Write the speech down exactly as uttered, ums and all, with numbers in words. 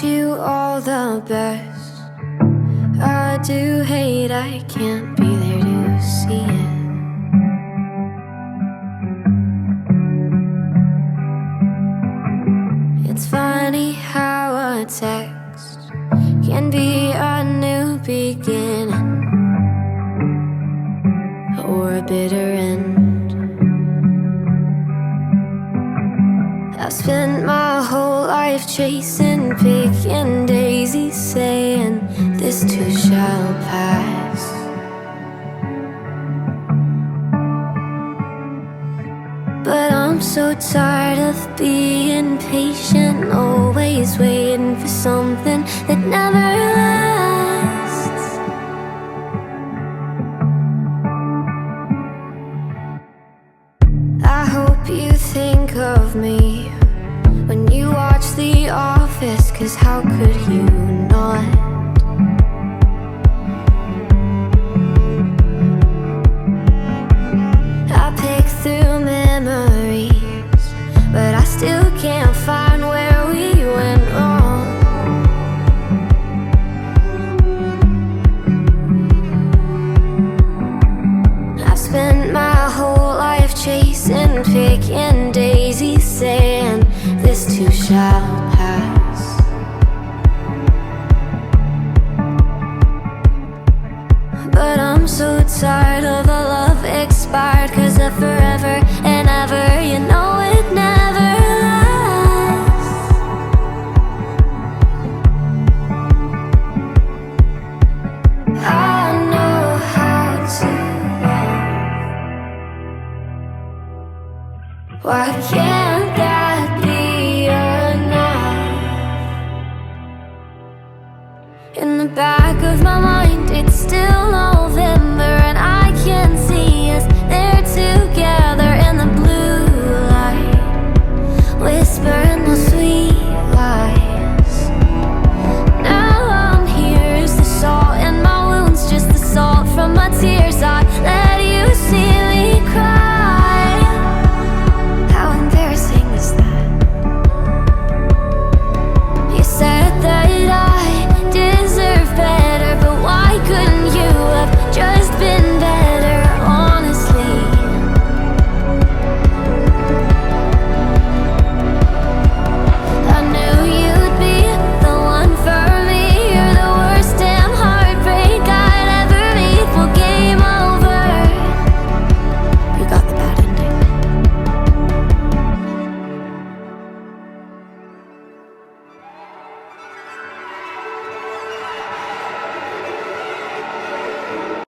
wish you all the best. I do hate I can't be there to see it. It's funny how a text can be a new beginning or a bitter end. I've spent my whole life chasing, picking daisies, saying this too shall pass. But I'm so tired of being patient, always waiting for something that never lasts. I hope you think of me when you watch The Office, 'cause how could you not? I pick through memories, but I still can't find where we went wrong. I've spent my whole life chasing, picking daisies, saying this too shall pass. But I'm so tired of the love expired, 'cause of forever and ever, you know it never lasts. I know how to love. Why can't that be enough? In the back of my mind,